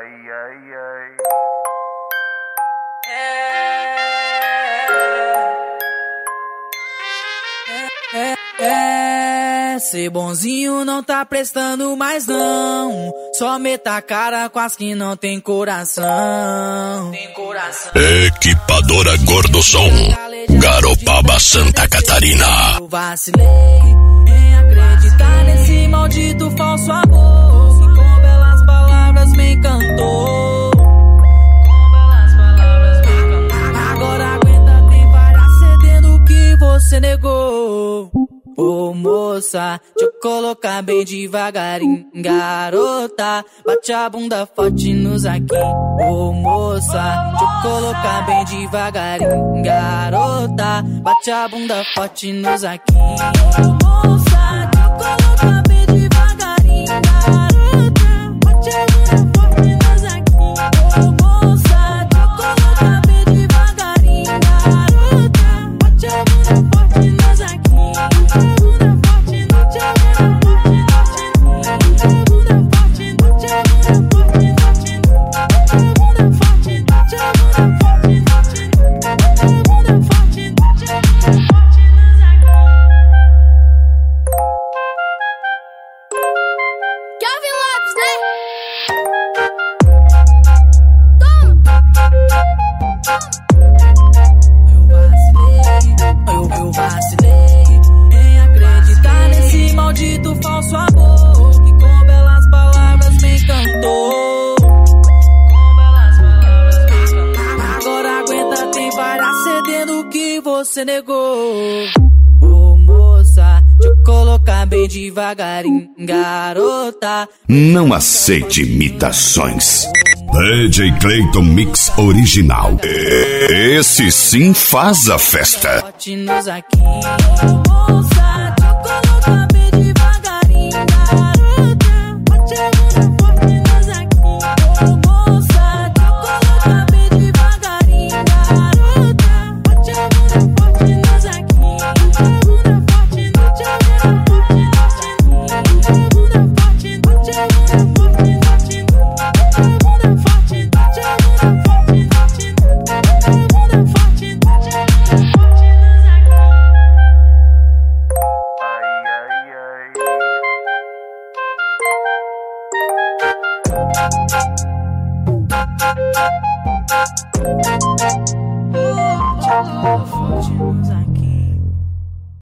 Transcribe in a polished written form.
Ser bonzinho não tá prestando mais não. Só meta a cara com as que não tem coração. Equipadora Gordosom, Garopaba, Santa Catarina. Eu vacilei em acreditar nesse maldito falso amor que com belas palavras me encantou. Agora aguenta, tem várias cedendo o que você negou. Ô moça, deixa eu colocar bem devagarinho. Garota, bate a bunda forte nos aqui. Ô moça, deixa eu colocar bem devagarinho. Garota, bate a bunda forte nos aqui. Ô moça, deixa eu colocar bem devagarinho. Garota, bate a bunda forte nos aqui. Ô moça, deixa eu colocar bem devagarinho. Garota, bate a bunda forte nos aqui. Eu vacilei em acreditar nesse maldito falso amor que com belas palavras me encantou. Agora aguenta, tem várias cedendo o que você negou. Ô moça, deixa eu colocar bem devagarinho. Garota, não aceite imitações. DJ Clayton Mix Original. Esse sim faz a festa. bote-nos aqui, moça.